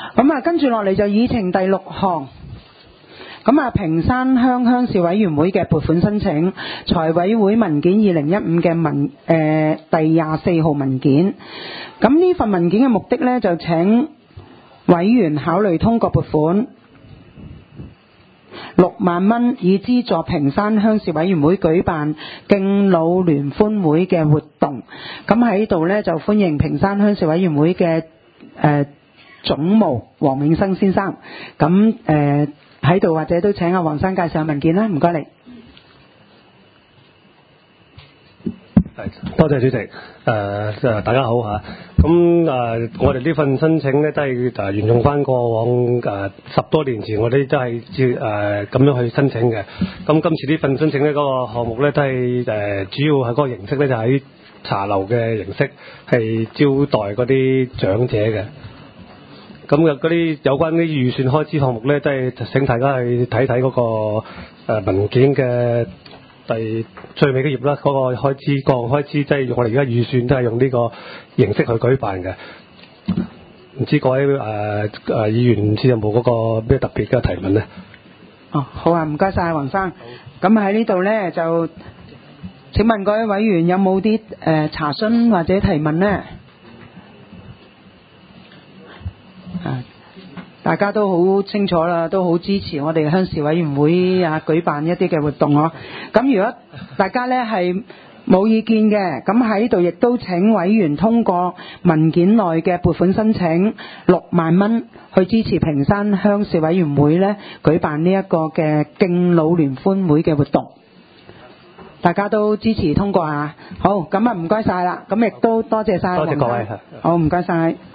咁啊，跟住落嚟就議程第6項。咁啊，屏山鄉鄉事委員會嘅撥款申請，財委會文件2015嘅第24號文件。咁呢份文件嘅目的呢，就請委員考慮通過撥款6萬蚊，以資助屏山鄉事委員會舉辦敬老聯歡會嘅活動。咁喺度呢，就歡迎屏山鄉事委員會嘅總務黃永生先生。咁喺度或者都請阿黃生介紹下文件啦，唔該你。 多謝主席。大家好嚇。咁我哋呢份申請咧都係沿用翻過往10多年前我哋都係咁樣去申請嘅。咁今次呢份申請咧嗰個項目咧都係主要係嗰個形式咧就喺茶樓嘅形式，係招待嗰啲長者嘅。咁嗰啲有關啲預算開支項目咧，都係請大家去睇睇嗰個文件嘅最尾嘅頁啦。嗰個開支個項開支，即係我哋而家預算都係用呢個形式去舉辦嘅。唔知各位議員唔知有冇嗰個咩特別嘅提問咧？ 哦，好啊，唔該晒黃生。咁喺呢度咧就請問各位委員有冇啲查詢或者提問咧？大家都好清楚啦，都好支持我哋鄉事委員會舉辦一啲嘅活動咯。咁如果大家呢係冇意見嘅，咁喺度亦都請委員通過文件內嘅撥款申請6萬蚊去支持屏山鄉事委員會呢舉辦呢一個嘅敬老聯歡會嘅活動。大家都支持通過啊！好，咁啊唔該晒啦，咁亦都多謝晒黃生。多謝各位。好，唔該晒。